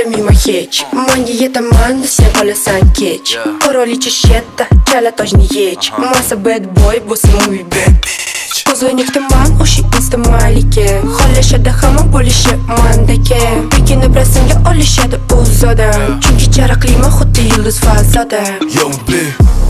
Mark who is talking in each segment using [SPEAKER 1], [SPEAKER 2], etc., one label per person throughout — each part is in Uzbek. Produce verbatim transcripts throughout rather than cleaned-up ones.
[SPEAKER 1] bilmayman hech. Menga yetaman, sen qolasan kech. Qirolicha shetda, chala tojni yech. Masa bad boy, bo'lsa movie bad bitch. Ko'zoynakdaman, o'sha insta malika. Xohlashadi hamma bo'lishi mandaka. Lekin rasmga olishadi o'zodan. Chunki charaqliman xuddi yulduz fazoda.
[SPEAKER 2] Young Blue.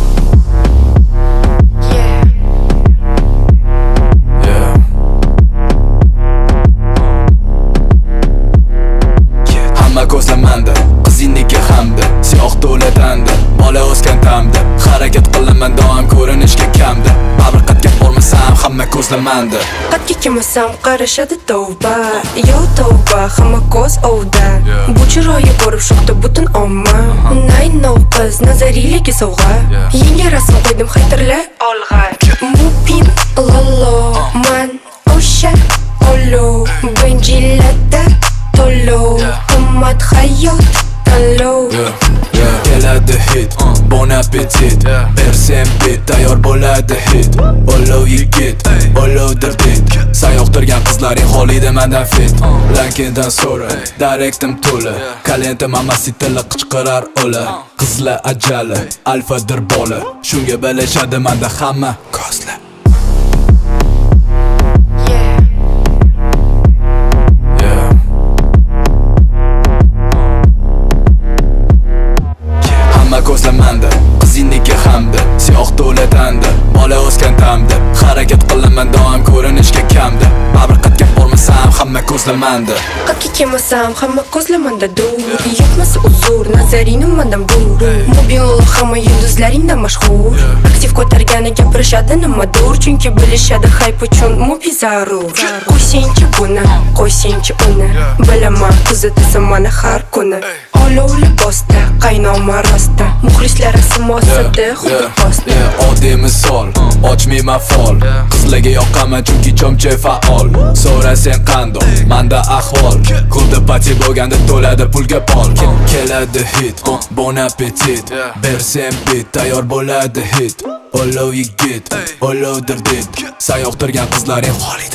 [SPEAKER 3] Ko'zlamanda, qiziniki hamda siyoh to'latanda, bola o'sgan tamda. Harakat qilaman doim ko'rinishga kamda. Barqatga bormasam hamma ko'zlamanda.
[SPEAKER 1] Qatga kelmasam qarashadi tavba. Yo tavba, hamma ko'z ovda. Bu chiroyi ko'rib shoqda butun omma. Nay no qiz, nazariyligi sovg'a. Yangi rasm qo'ydim xaytirlar olg'a. Mupin lolo, man o'sha olo. Benjilada tolo. Qimmat hayot tanlov.
[SPEAKER 3] Keladi hit, bon appetit. Bersem bit, tayyor bo'ladi hit. Olov yigit, olovdir dit. Sayoqtirgan qizlaring xolida mendan fit. Lankendan so'ra, direktim to'la. Kalenta mamasitala qichqirar ola. Qizlar ajali, alfadir bola. Shunga bilishadi menda hamma ko'zla. Ko'zlamanda, qiziniki hamda siyoh to'latanda, bola o'sgan tamda. Harakat qilaman doim ko'rinishga kamda. Barqatga bormasam hamma ko'zlamanda.
[SPEAKER 1] Qatga kelmasam hamma ko'zlamanda dur. Yo'qmasa uzr, nazaring mendan bur. Mobil hamma yulduzlaringdan mashhur. Aktiv ko'targani gapirishadi nimadur. Chunki bilishadi hype uchun mobi zarur. Qo'ysenchi buni, qo'ysenchi uni. Bilaman kuzatasan meni har kuni. Olov libosda, qaynoma rosta. Muxlislar simosida xuddi posta.
[SPEAKER 3] Oddiy misol, ochmayman fol. Qizlarga yoqaman chunki chomcha faol. So'ra sen qandoq, menda ahvol. Klubda party bo'lganda to'ladi pulga pol. Keladi hit, bon appetit. Bersem bit, tayyor bo'ladi hit. Olov yigit, olovdir dit. Sayoqtirgan qizlaring xolida